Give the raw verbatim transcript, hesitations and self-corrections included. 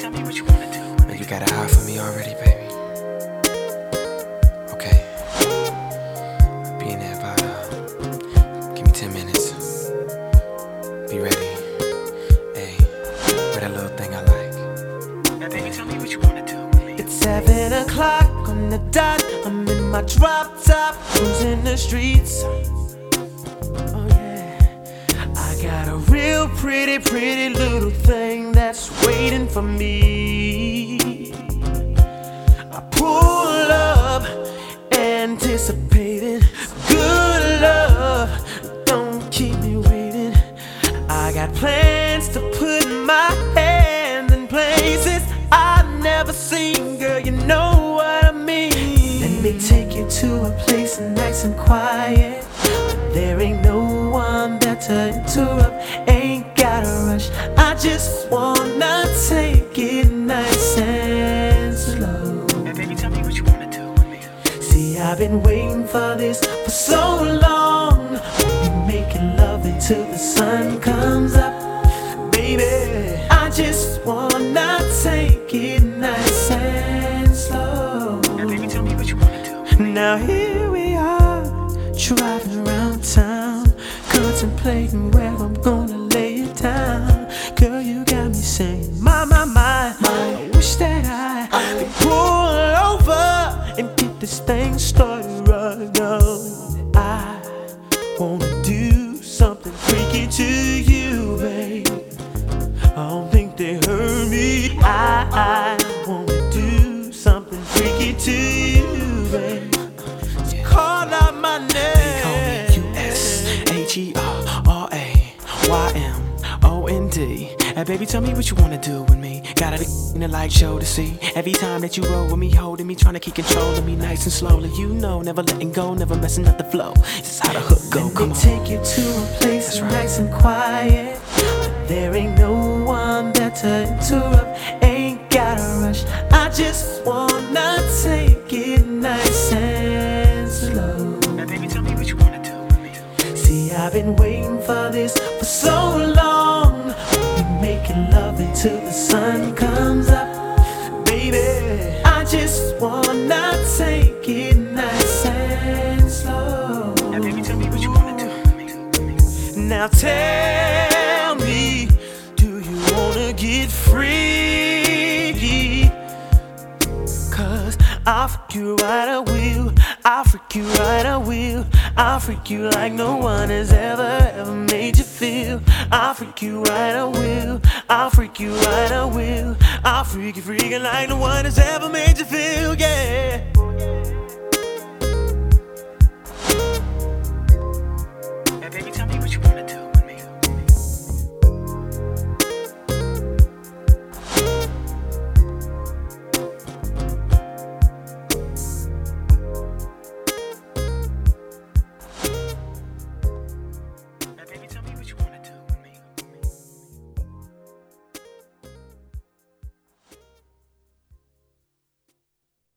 tell me what you wanna do. Man, you got a eye for me already, baby. Okay. I'll be in there about, uh, give me ten minutes. Be ready. Hey, wear that little thing I like. Now, baby, tell me what you wanna do. It's seven o'clock on the dot. I'm in my drop top, cruising the streets. Oh yeah, I got a real pretty, pretty little thing that's waiting for me. I pull up, anticipating good love. Don't keep me waiting. I got plans to put my hand in places I've never seen, girl, you know what I mean. Let me take you to a place nice and quiet. There ain't no one there to interrupt. Ain't gotta rush, I just wanna take it nice and slow. Now, baby, tell me what you wanna do with me. See, I've been waiting for this for so long. We'll be making love until the sun comes up. Baby, I just wanna take it nice and slow. Now, baby, tell me what you wanna do with me. Now here we are, driving around town, contemplating where I'm gonna lay it down. Girl, you got me saying, my, my, my, I wish that I could pull over and get this thing started right now. I wanna do something freaky to you, babe. I don't think they heard me. I, I wanna do something freaky to you, babe. So call out my name. They call me U S H E R R A Y M O N D. Hey, baby, tell me what you wanna do with me. Got a in the light show to see. Every time that you roll with me, holding me, trying to keep control of me nice and slowly. You know, never letting go, never messing up the flow. This is how the hook go. Let Come me on. take you to a place That's right. nice and quiet. There ain't no one there to interrupt. Ain't gotta rush, I just wanna take it nice and slow. Now, baby, tell me what you wanna do with me. See, I've been waiting for this for so long. We'll be making love until the sun comes up. Baby, I just wanna take it nice and slow. Now, baby, tell me what you wanna do with me. Now tell me, do you wanna get free? Cause I'll freak you right, I will. I'll freak you right, I will. I'll freak you like no one has ever, ever made you feel. I'll freak you right, I will. I'll freak you right, I will. I'll freak you freaking like no one has ever made you feel, yeah. Now, baby, tell me what you wanna do.